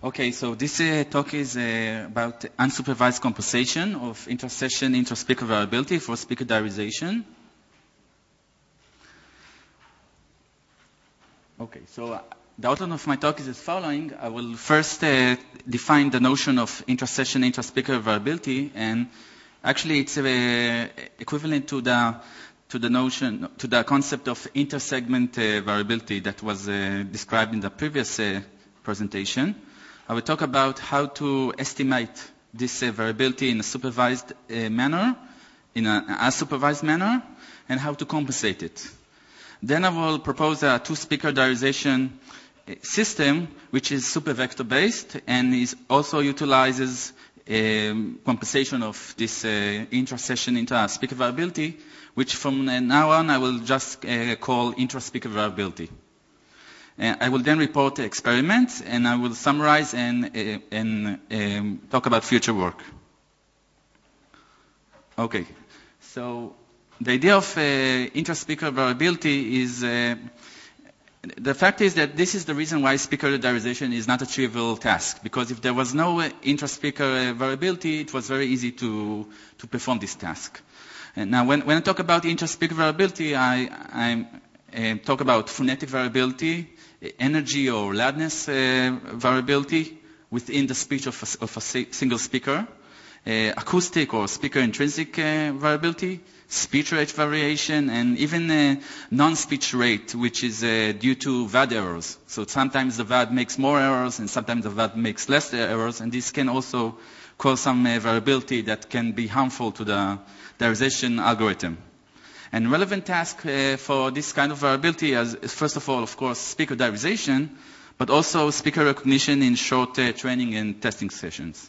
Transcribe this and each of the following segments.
Okay, so this talk is about unsupervised compensation of inter-session, inter-speaker variability for speaker diarization. Okay, so the outline of my talk is as following. I will first define the notion of inter-session, inter-speaker variability, and actually it's equivalent to the concept of inter-segment variability that was described in the previous presentation. I will talk about how to estimate this variability in a supervised manner, in an unsupervised manner, and how to compensate it. Then I will propose a two-speaker diarization system, which is supervector based and also utilizes compensation of this inter-session, inter-speaker variability, which from now on I will just call intra-speaker variability. I will then report the experiments, and I will summarize and talk about future work. Okay, so the idea of intra-speaker variability is, the fact is that this is the reason why speaker diarization is not a trivial task, because if there was no intra-speaker variability, it was very easy to perform this task. And now when I talk about intra-speaker variability, I talk about phonetic variability, energy or loudness variability within the speech of a single speaker, acoustic or speaker intrinsic variability, speech rate variation, and even non-speech rate, which is due to VAD errors. So sometimes the VAD makes more errors, and sometimes the VAD makes less errors, and this can also cause some variability that can be harmful to the diarization algorithm. And relevant task for this kind of variability is first of all, of course, speaker diarization, but also speaker recognition in short training and testing sessions.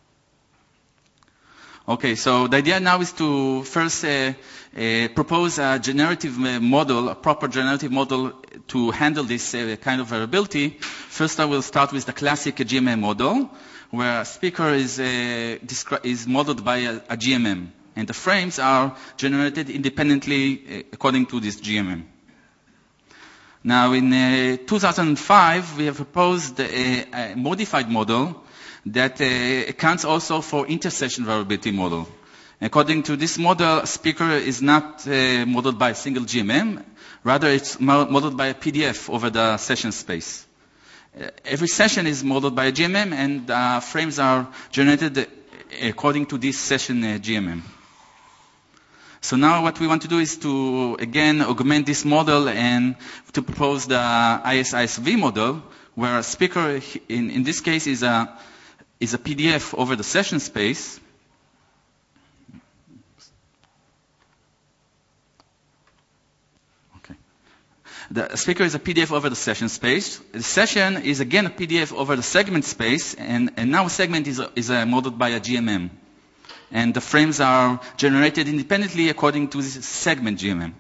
Okay, so the idea now is to first propose a generative model, a proper generative model to handle this kind of variability. First, I will start with the classic GMM model, where a speaker is modeled by a GMM. And the frames are generated independently according to this GMM. Now, in 2005, we have proposed a modified model that accounts also for inter-session variability model. According to this model, a speaker is not modeled by a single GMM. Rather, it's modeled by a PDF over the session space. Every session is modeled by a GMM, and frames are generated according to this session GMM. So now what we want to do is to, again, augment this model and to propose the ISISV model, where a speaker, in this case, is a PDF over the session space. Okay. The speaker is a PDF over the session space. The session is, again, a PDF over the segment space, and now a segment is modeled by a GMM. And the frames are generated independently according to this segment GMM.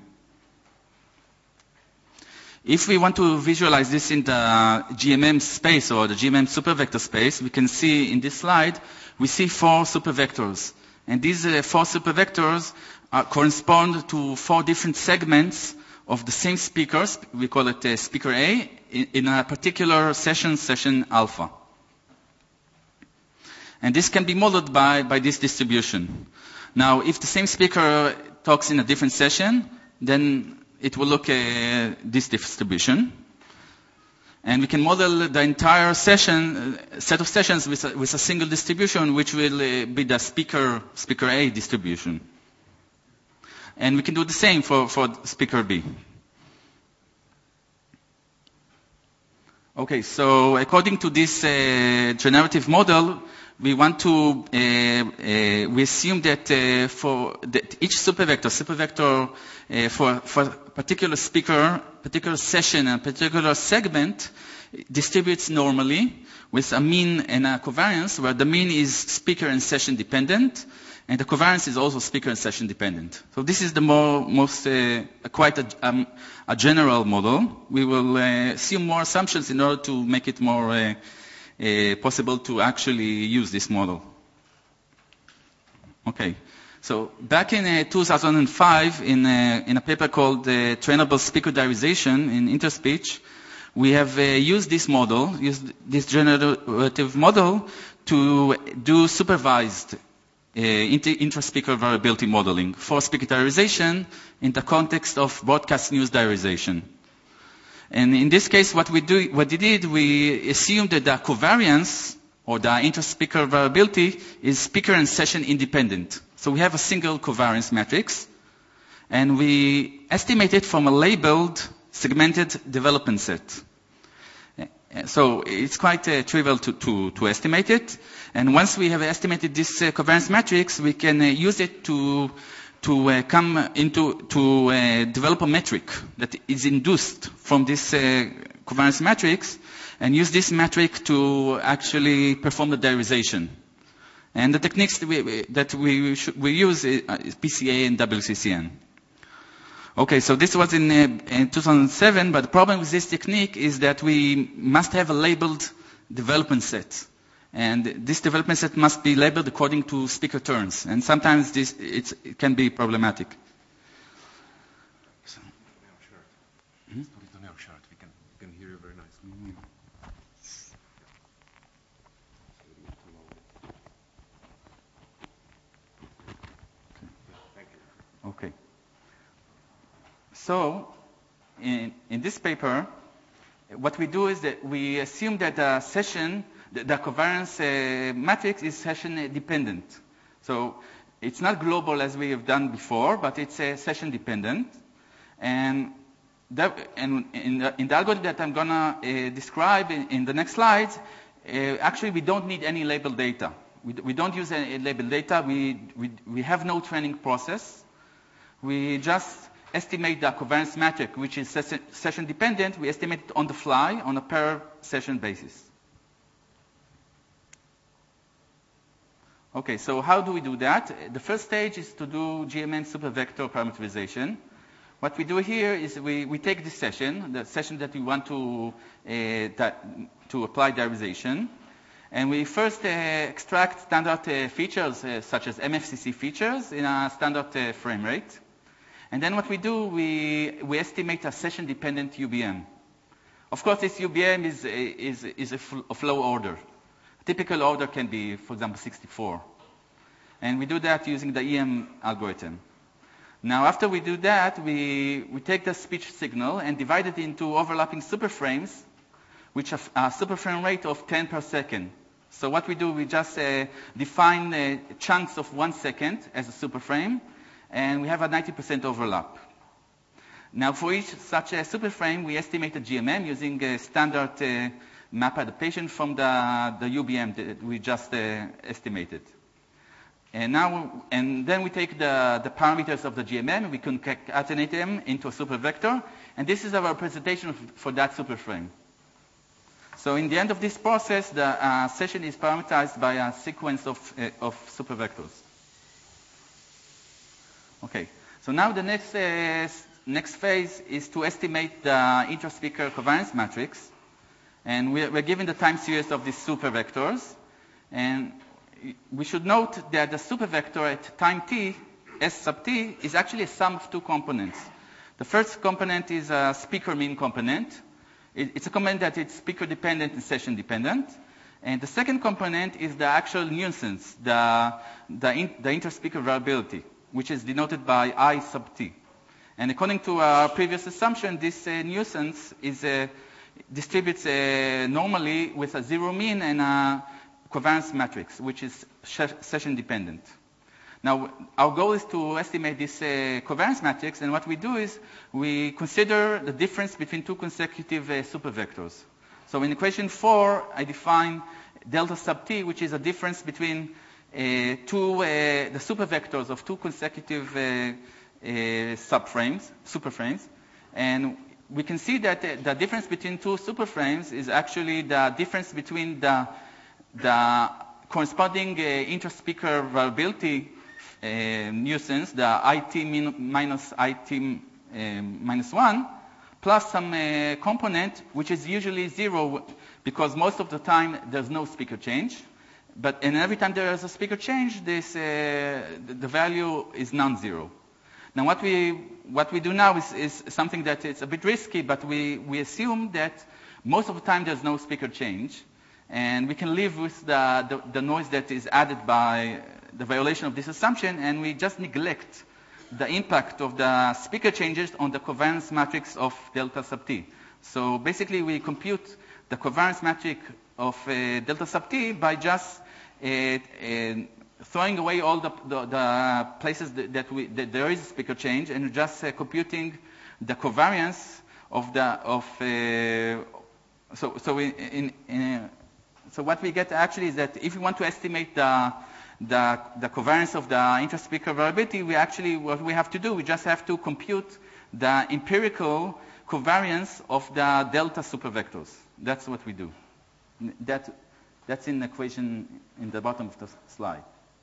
If we want to visualize this in the GMM space or the GMM supervector space, we can see in this slide, we see 4 supervectors. And these 4 supervectors correspond to 4 different segments of the same speakers. We call it speaker A in a particular session alpha. And this can be modeled by this distribution. Now, if the same speaker talks in a different session, then it will look this distribution. And we can model the entire set of sessions with a single distribution, which will be the speaker A distribution. And we can do the same for speaker B. Okay, so according to this generative model, we want to, we assume that for each supervector for a particular speaker, particular session, and particular segment distributes normally with a mean and a covariance, where the mean is speaker and session dependent, and the covariance is also speaker and session dependent. So this is the most quite a general model. We will assume more assumptions in order to make it more possible to actually use this model. Okay, so back in 2005, in a paper called Trainable Speaker Diarization in Interspeech, we have used this generative model, to do supervised intra-speaker variability modeling for speaker diarization in the context of broadcast news diarization. And in this case, what we did, we assumed that the covariance or the intra-speaker variability is speaker and session independent. So we have a single covariance matrix, and we estimate it from a labeled segmented development set. So it's quite trivial to estimate it. And once we have estimated this covariance matrix, we can use it to develop a metric that is induced from this covariance matrix, and use this metric to actually perform the diarization. And the techniques that we use is PCA and WCCN. Okay, so this was in 2007, but the problem with this technique is that we must have a labeled development set. And this development set must be labeled according to speaker turns. And sometimes it can be problematic. So. We can hear you very nicely. Thank you. Okay. So, in this paper, what we do is that we assume that the covariance matrix is session dependent. So it's not global as we have done before, but it's session dependent. And in the algorithm that I'm gonna describe in the next slides, actually we don't need any label data. We don't use any label data. We have no training process. We just estimate the covariance matrix, which is session dependent. We estimate it on the fly on a per session basis. Okay, so how do we do that? The first stage is to do GMM supervector parameterization. What we do here is we take this session, the session that we want to apply diarization, and we first extract standard features such as MFCC features in a standard frame rate. And then what we do, we estimate a session-dependent UBM. Of course, this UBM is a flow order. A typical order can be, for example, 64. And we do that using the EM algorithm. Now, after we do that, we take the speech signal and divide it into overlapping superframes, which have a superframe rate of 10 per second. So what we do, we just define chunks of 1 second as a superframe, and we have a 90% overlap. Now, for each such a superframe, we estimate a GMM using a standard map adaptation from the UBM that we just estimated. And then we take the parameters of the GMM, and we concatenate them into a supervector, and this is our representation for that superframe. So in the end of this process, the session is parameterized by a sequence of supervectors. Okay, so now the next phase is to estimate the intra-speaker covariance matrix. And we're given the time series of these supervectors. And we should note that the supervector at time t, S sub t, is actually a sum of two components. The first component is a speaker mean component. It's a component that is speaker dependent and session dependent. And the second component is the actual nuisance, the intra-speaker variability, which is denoted by I sub t. And according to our previous assumption, this nuisance distributes normally with a zero mean and a covariance matrix, which is session dependent. Now, our goal is to estimate this covariance matrix, and what we do is we consider the difference between two consecutive supervectors. So in equation 4, I define delta sub t, which is a difference between the supervectors of two consecutive superframes. And we can see that the difference between two superframes is actually the difference between the corresponding intra-speaker variability nuisance, the IT minus IT minus 1, plus some component, which is usually 0, because most of the time there's no speaker change. And every time there is a speaker change, the value is non-zero. Now what we do now is something that is a bit risky, but we assume that most of the time there's no speaker change, and we can live with the noise that is added by the violation of this assumption, and we just neglect the impact of the speaker changes on the covariance matrix of delta sub t. So basically we compute the covariance matrix of delta sub t by just throwing away all the places that there is a speaker change, and just computing the covariance of so what we get actually is that if we want to estimate the covariance of the intra-speaker variability, what we have to do, we just have to compute the empirical covariance of the delta supervectors. That's what we do. That's in the equation in the bottom of the slide.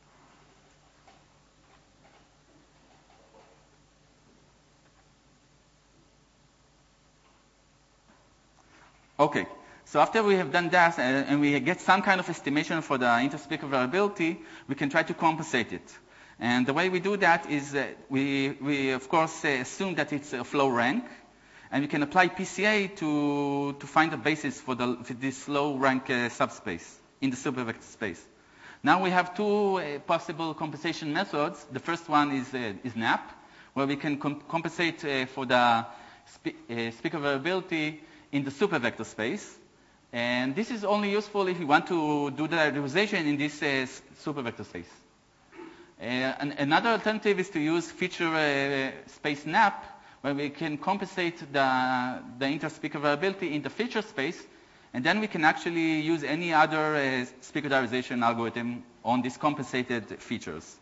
Okay, so after we have done that and we get some kind of estimation for the inter-speaker variability, we can try to compensate it. And the way we do that is we of course assume that it's a flow rank, and we can apply PCA to find a basis for this low rank subspace in the supervector space. Now we have two possible compensation methods. The first one is NAP, where we can compensate for the speaker variability in the supervector space. And this is only useful if you want to do the realization in this supervector space. Another alternative is to use feature space NAP, where we can compensate the inter-speaker variability in the feature space, and then we can actually use any other speaker diarization algorithm on these compensated features.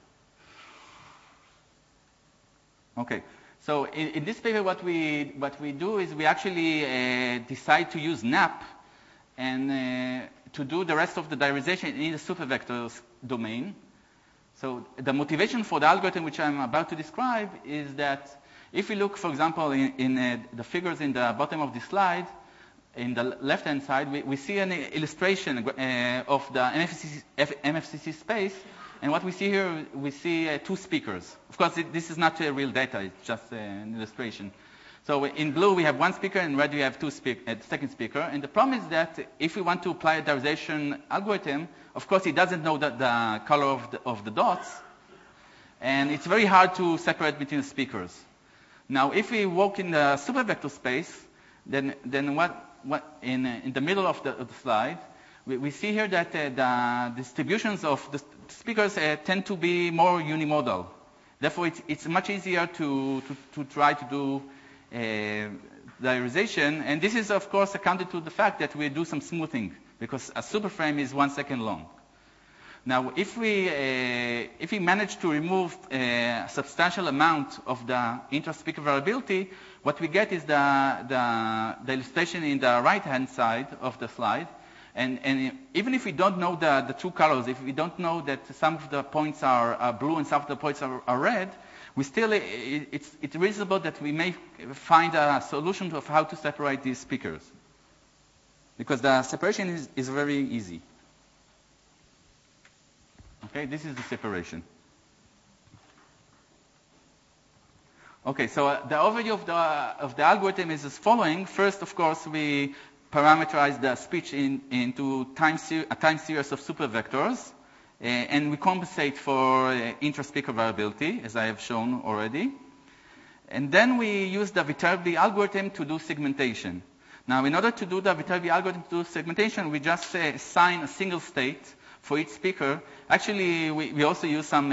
Okay. So in this paper, what we do is we actually decide to use NAP and to do the rest of the diarization in the supervectors domain. So the motivation for the algorithm which I'm about to describe is that if we look, for example, in the figures in the bottom of the slide, in the left-hand side, we see an illustration of the MFCC space. And what we see here, we see two speakers. Of course, this is not real data. It's just an illustration. So in blue, we have one speaker, and in red, we have second speaker. And the problem is that if we want to apply a diarization algorithm, of course, it doesn't know the color of the dots. And it's very hard to separate between the speakers. Now, if we work in the supervector space, then what in the middle of the slide, we see here that the distributions of the speakers tend to be more unimodal. Therefore, it's much easier to try to do diarization. And this is, of course, accounted to the fact that we do some smoothing, because a superframe is 1 second long. Now, if we manage to remove a substantial amount of the intra-speaker variability, what we get is the illustration in the right-hand side of the slide. And even if we don't know the true colors, if we don't know that some of the points are blue and some of the points are red, we still, it's reasonable that we may find a solution of how to separate these speakers. Because the separation is very easy. Okay, this is the separation. Okay, so the overview of the algorithm is as following. First, of course, we parameterize the speech into a time series of supervectors, and we compensate for intra-speaker variability, as I have shown already. And then we use the Viterbi algorithm to do segmentation. Now, in order to do the Viterbi algorithm to do segmentation, we just assign a single state for each speaker. Actually, we also use some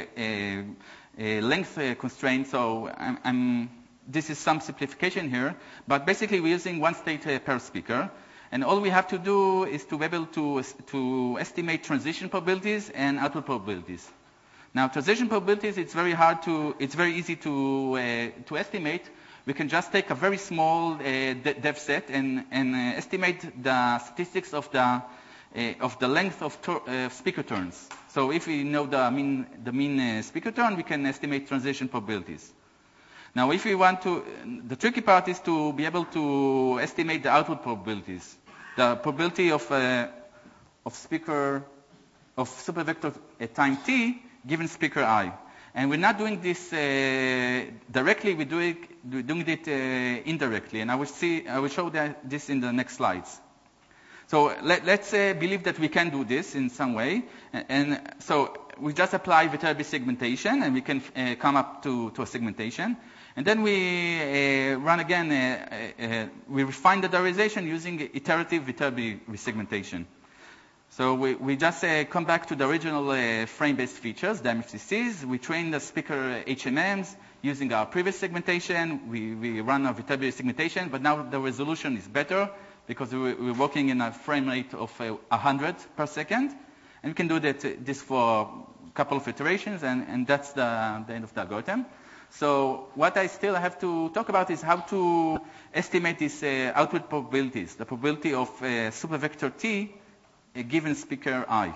length constraints, so this is some simplification here, but basically we're using one state per speaker, and all we have to do is to be able to estimate transition probabilities and output probabilities. Now, transition probabilities, it's very easy to estimate. We can just take a very small depth set and estimate the statistics of the length of speaker turns. So if we know the mean speaker turn, we can estimate transition probabilities. Now, if we want to, the tricky part is to be able to estimate the output probabilities, the probability of supervector time t given speaker I. And we're not doing this directly, we're doing it indirectly. And I will show this in the next slides. So let's believe that we can do this in some way. And so we just apply Viterbi segmentation, and we can come up to a segmentation. And then we run again, we refine the diarization using iterative Viterbi resegmentation. So we just come back to the original frame-based features, the MFCCs. We train the speaker HMMs using our previous segmentation. We run a Viterbi segmentation, but now the resolution is better because we're working in a frame rate of 100 per second. And we can do this for a couple of iterations, and that's the end of the algorithm. So what I still have to talk about is how to estimate these output probabilities, the probability of supervector T given speaker I.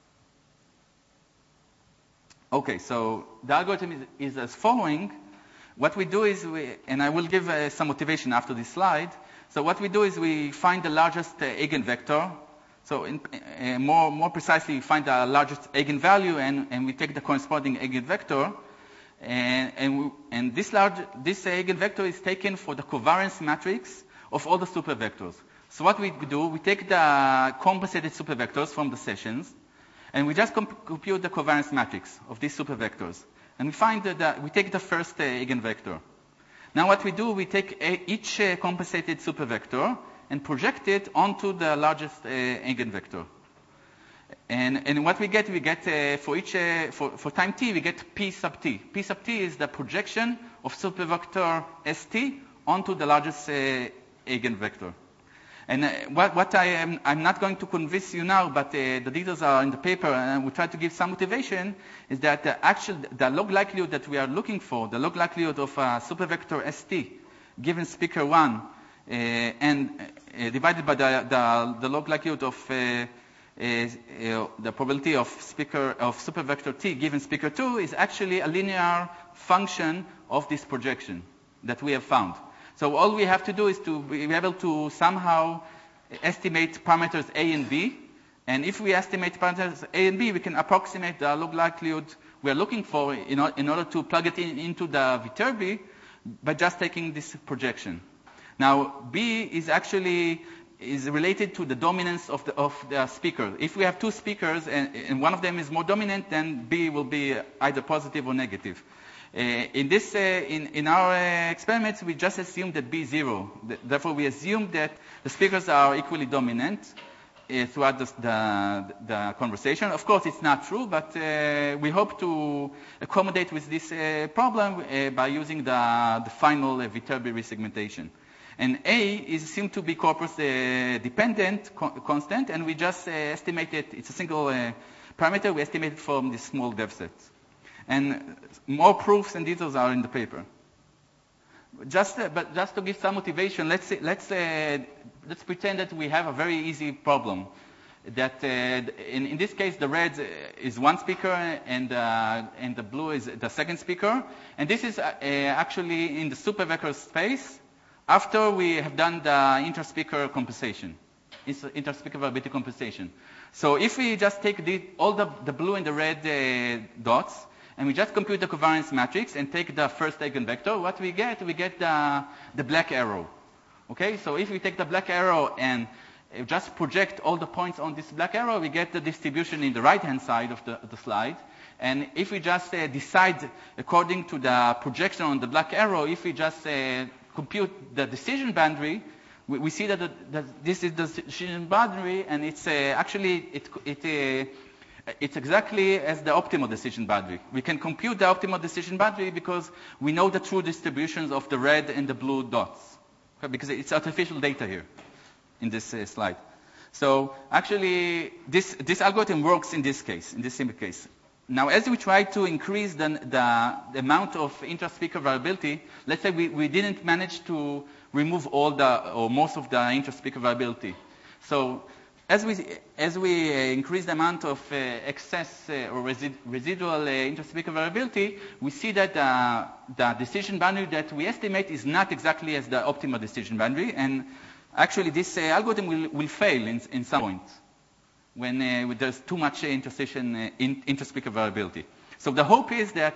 Okay, so the algorithm is as following. What we do is, and I will give some motivation after this slide. So what we do is we find the largest eigenvector. So more precisely, we find the largest eigenvalue, and we take the corresponding eigenvector. And this eigenvector is taken for the covariance matrix of all the supervectors. So what we do, we take the compensated supervectors from the sessions, and we just compute the covariance matrix of these supervectors. And we find that we take the first eigenvector. Now what we do, we take each compensated supervector and project it onto the largest eigenvector. And what we get for each for time t, we get p sub t. P sub t is the projection of supervector st onto the largest eigenvector. And I'm not going to convince you now, but the details are in the paper, and we try to give some motivation, is that the log likelihood that we are looking for, the log likelihood of supervector st given speaker 1, and divided by the log likelihood of the probability of supervector t given speaker 2 is actually a linear function of this projection that we have found. So all we have to do is to be able to somehow estimate parameters A and B. And if we estimate parameters A and B, we can approximate the log likelihood we are looking for in order to plug it into the Viterbi by just taking this projection. Now, B is related to the dominance of the speaker. If we have two speakers and one of them is more dominant, then B will be either positive or negative. In our experiments, we just assume that B is 0. Therefore, we assume that the speakers are equally dominant throughout the conversation. Of course, it's not true, but we hope to accommodate with this problem by using the final Viterbi resegmentation. And A is assumed to be corpus dependent constant, and we just estimate it. It's a single parameter. We estimate it from this small dev set. And more proofs and details are in the paper. But just to give some motivation, let's pretend that we have a very easy problem. That in this case, the red is one speaker and the blue is the second speaker. And this is actually in the supervector space after we have done the interspeaker compensation, interspeaker variability compensation. So if we just take all the blue and the red dots, and we just compute the covariance matrix and take the first eigenvector, what we get the black arrow. Okay, so if we take the black arrow and just project all the points on this black arrow, we get the distribution in the right-hand side of the slide. And if we just decide according to the projection on the black arrow, if we just compute the decision boundary, we see that this is the decision boundary, and it's it's exactly as the optimal decision boundary. We can compute the optimal decision boundary because we know the true distributions of the red and the blue dots, okay, because it's artificial data here in this slide. So actually, this algorithm works in this case, in this simple case. Now, as we try to increase the amount of interspeaker variability, let's say we didn't manage to remove all or most of the interspeaker variability. So as we increase the amount of excess or residual interspeaker variability, we see that the decision boundary that we estimate is not exactly as the optimal decision boundary, and actually this algorithm will fail in some point when there's too much interspeaker variability. So the hope is that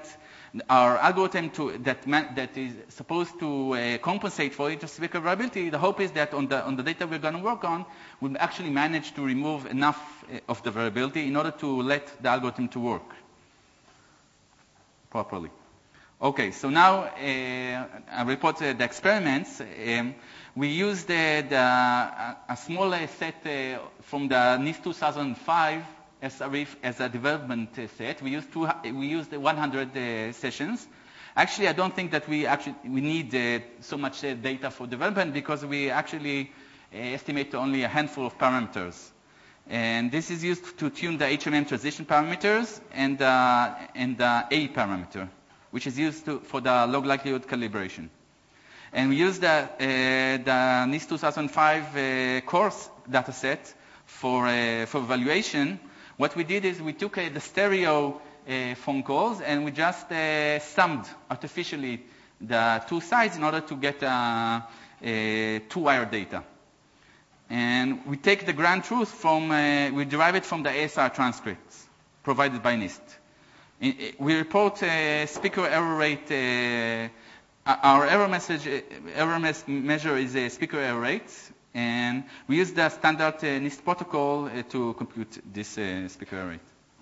our algorithm that is supposed to compensate for interspeaker variability, the hope is that on the data we're going to work on, we'll actually manage to remove enough of the variability in order to let the algorithm to work properly. Okay, so now I report the experiments. We used a small set from the NIST 2005 as a development set. We used 100 sessions. Actually, I don't think that we need so much data for development because we actually estimate only a handful of parameters. And this is used to tune the HMM transition parameters and the A parameter, which is used for the log likelihood calibration. And we used the NIST 2005 course dataset for evaluation. What we did is we took the stereo phone calls and we just summed artificially the two sides in order to get two-wire data. And we take the ground truth we derive it from the ASR transcripts provided by NIST. We report speaker error rate. Our error measure is a speaker error rate, and we use the standard NIST protocol to compute this speaker error rate.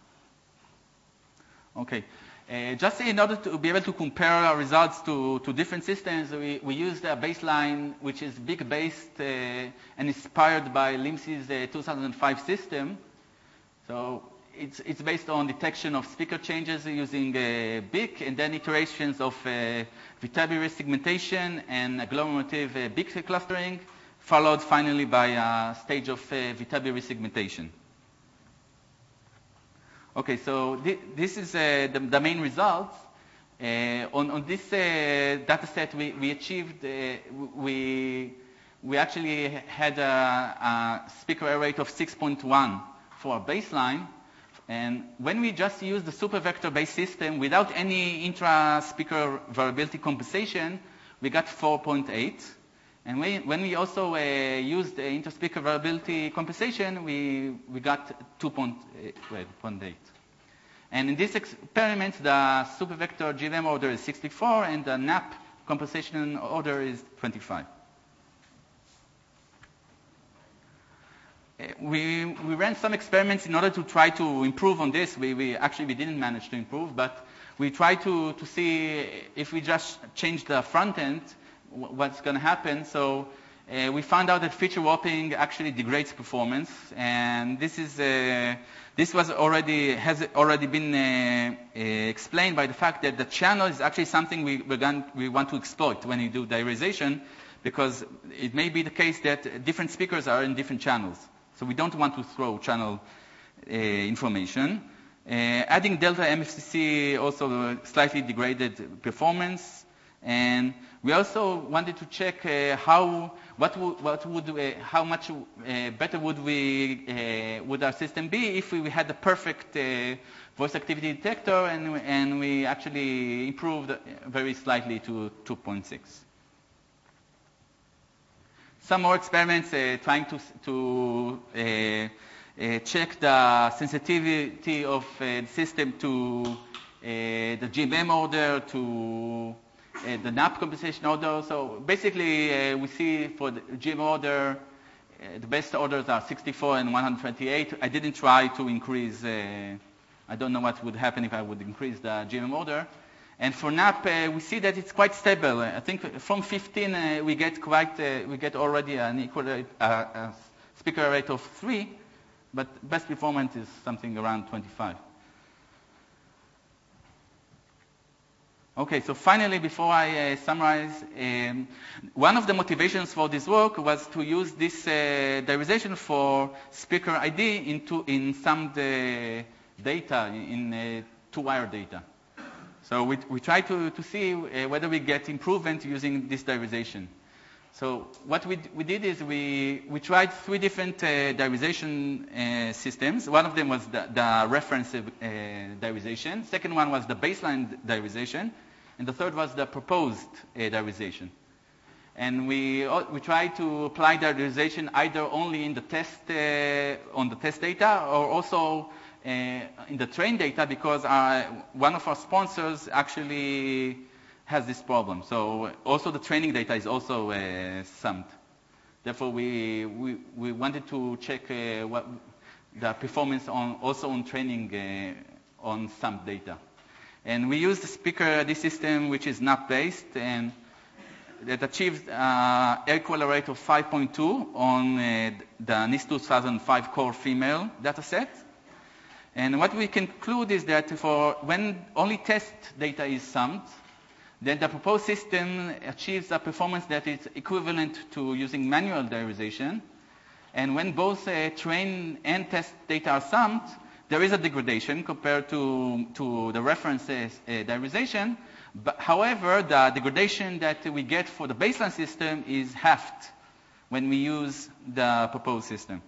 Okay. Just in order to be able to compare our results to different systems, we used a baseline which is big-based and inspired by LIMSY's 2005 system. So it's based on detection of speaker changes using BIC and then iterations of Viterbi resegmentation and agglomerative BIC clustering, followed finally by a stage of Viterbi resegmentation. Okay, so this is the main results. On this data set, we achieved, we actually had a speaker error rate of 6.1 for our baseline. And when we just use the supervector-based system without any intra-speaker variability compensation, we got 4.8. And when we also used the inter-speaker variability compensation, we got 2.8. And in this experiment, the supervector GVM order is 64, and the NAP compensation order is 25. We ran some experiments in order to try to improve on this. We didn't manage to improve, but we tried to see if we just change the front end, what's going to happen. So we found out that feature warping actually degrades performance, and this has already been explained by the fact that the channel is actually something we want to exploit when you do diarization, because it may be the case that different speakers are in different channels. So we don't want to throw channel information. Adding delta MFCC also slightly degraded performance. And we also wanted to check how much better would our system be if we had the perfect voice activity detector, and we actually improved very slightly to 2.6. Some more experiments trying to check the sensitivity of the system to the GMM order, to the NAP compensation order. So basically, we see for the GMM order, the best orders are 64 and 128. I didn't try to increase. I don't know what would happen if I would increase the GMM order. And for NAP, we see that it's quite stable. I think from 15 we get already an equal speaker rate of 3, but best performance is something around 25. Okay, so finally, before I summarize, one of the motivations for this work was to use this diarization for speaker ID in some data, in two-wire data. So we try to see whether we get improvement using this diarization. So what we did is we tried 3 different diarization systems. One of them was the reference diarization. Second one was the baseline diarization. And the third was the proposed diarization. And we tried to apply diarization either only in the test on the test data, or also in the train data because one of our sponsors actually has this problem. So also the training data is also summed. Therefore, we wanted to check what the performance also on training on summed data. And we used the speaker ID system, which is NAP-based, and that achieved air quality rate of 5.2 on the NIST 2005 core female dataset. And what we conclude is that for when only test data is summed, then the proposed system achieves a performance that is equivalent to using manual diarization. And when both train and test data are summed, there is a degradation compared to the reference diarization. But however, the degradation that we get for the baseline system is halved when we use the proposed system.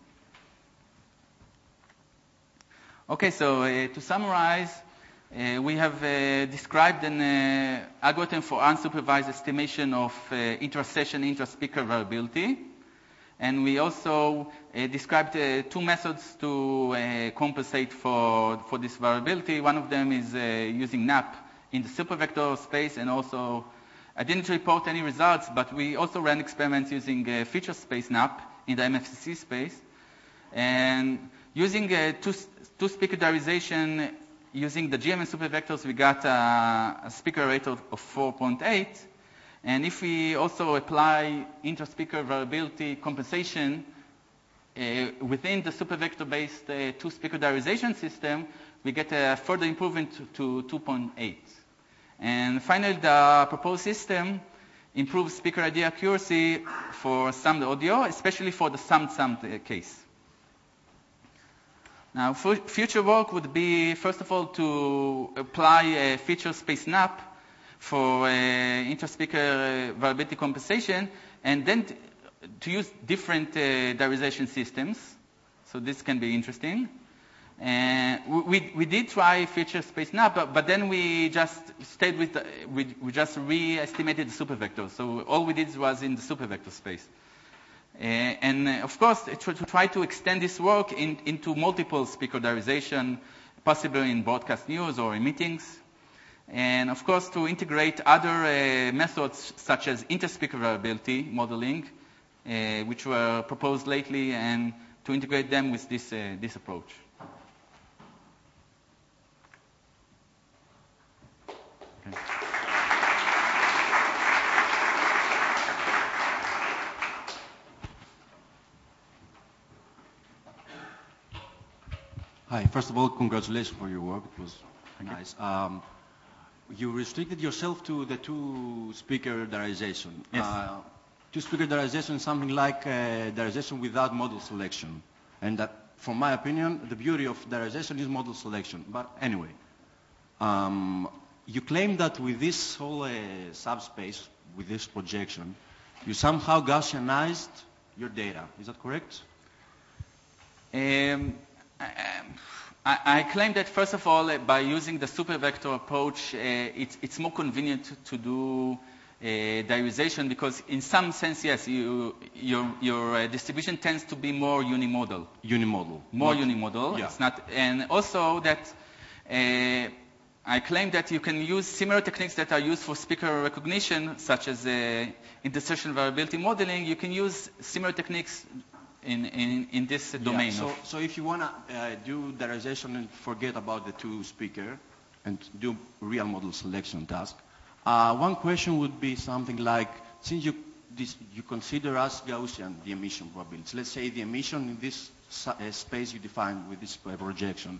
Okay, so to summarize, we have described an algorithm for unsupervised estimation of intra-session, intra-speaker variability. And we also described two methods to compensate for this variability. One of them is using NAP in the supervector space, and also I didn't report any results, but we also ran experiments using feature space NAP in the MFCC space. And using two-speaker diarization, using the GMM supervectors, we got a speaker rate of 4.8. And if we also apply intra-speaker variability compensation within the supervector-based two-speaker diarization system, we get a further improvement to 2.8. And finally, the proposed system improves speaker ID accuracy for summed audio, especially for the summed case. Now, future work would be, first of all, to apply a feature space NAP for intra-speaker variability compensation, and then to use different diarization systems. So this can be interesting. We did try feature space NAP, but then we just stayed with we just re-estimated the supervector. So all we did was in the supervector space. And of course, to try to extend this work into multiple speaker diarization, possibly in broadcast news or in meetings. And of course, to integrate other methods such as inter-speaker variability modeling, which were proposed lately, and to integrate them with this approach. Okay. Hi, first of all, congratulations for your work. It was nice. You restricted yourself to the two-speaker diarization. Yes. Two-speaker diarization is something like diarization without model selection. And that, from my opinion, the beauty of diarization is model selection. But anyway, you claim that with this whole subspace, with this projection, you somehow Gaussianized your data. Is that correct? I claim that, first of all, by using the supervector approach, it's more convenient to do diarization because, in some sense, yes, your distribution tends to be more unimodal. Unimodal. More unimodal. Yeah. It's not, and also that I claim that you can use similar techniques that are used for speaker recognition, such as inter-session variability modeling. You can use similar techniques in this domain. Yeah, so if you want to do diarization and forget about the two-speaker and do real model selection task, one question would be something like, since you consider as Gaussian the emission probabilities, let's say the emission in this space you define with this projection,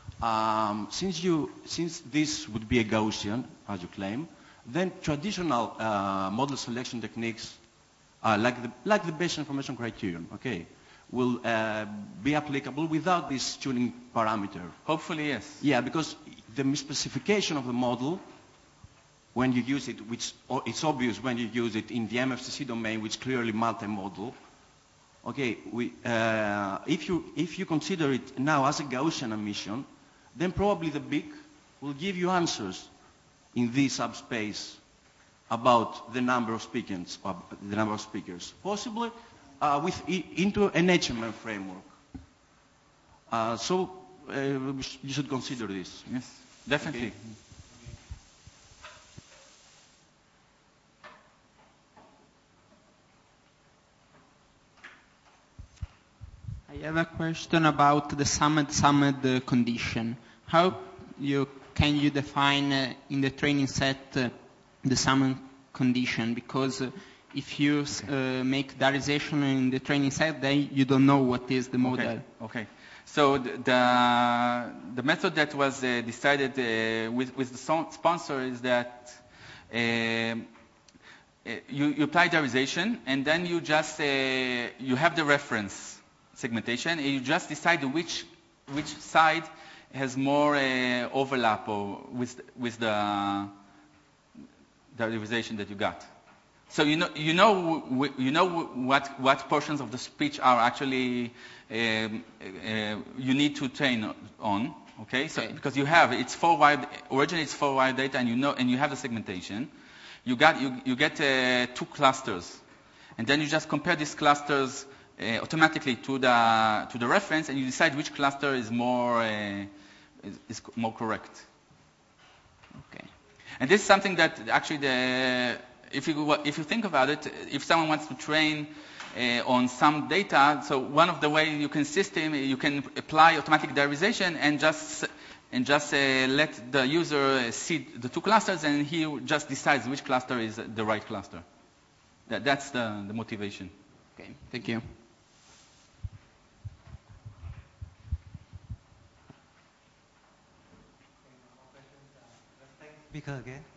since this would be a Gaussian, as you claim, then traditional model selection techniques like the Bayesian information criterion, okay, will be applicable without this tuning parameter. Hopefully, yes. Yeah, because the misspecification of the model, when you use it, it's obvious when you use it in the MFCC domain, which clearly multi-model. Okay, if you consider it now as a Gaussian emission, then probably the BIC will give you answers in this subspace about the number of speakers, possibly into an HMM framework. So you should consider this. Yes, definitely. Okay. I have a question about the summed condition. How can you define in the training set the summed condition? Because if you make diarization in the training set, then you don't know what is the model. Okay. So the method that was decided with the sponsor is that you apply diarization, and then you just you have the reference segmentation, and you just decide which side has more overlap or with the diarization that you got. So you know what portions of the speech are actually you need to train on. Okay, so because you have originally it's 4 wire data, and you have the segmentation. You get 2 clusters, and then you just compare these clusters automatically to the reference, and you decide which cluster is more correct. Okay. And this is something that actually if you think about it, if someone wants to train on some data, so one of the ways you can system, you can apply automatic diarization and just let the user see the 2 clusters, and he just decides which cluster is the right cluster. That's the motivation. Okay, thank you. Speaker again.